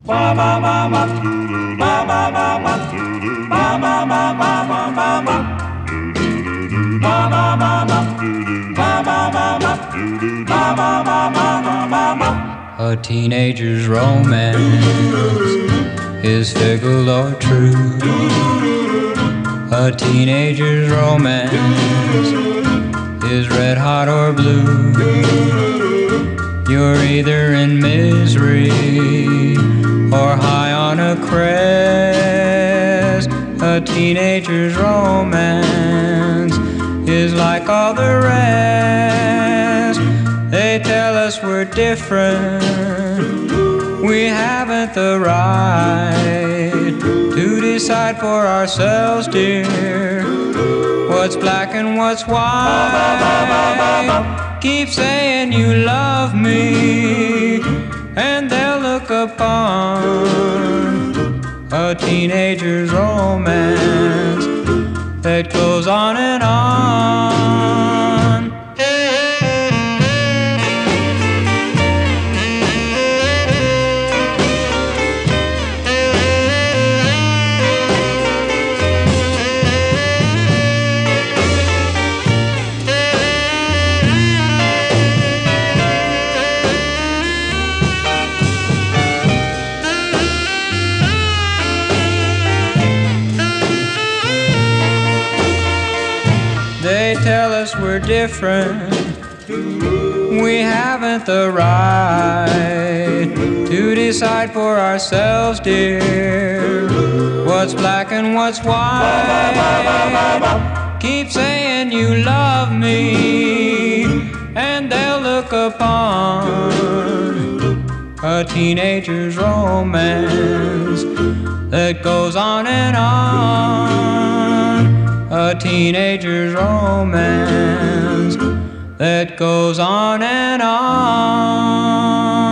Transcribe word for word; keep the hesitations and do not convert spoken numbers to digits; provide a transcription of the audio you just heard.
A teenager's romance is fickle or true. A teenager's romance is red hot or blue. You're either in misery or high on a crest. A teenager's romance is like all the rest. They tell us we're different. We haven't the right to decide for ourselves, dear, what's black and what's white. Keep saying you love me, and they'll look upon a teenager's romance that goes on and on. They tell us we're different. We haven't the right to decide for ourselves, dear, what's black and what's white. Keep saying you love me, and they'll look upon a teenager's romance that goes on and on. A teenager's romance that goes on and on.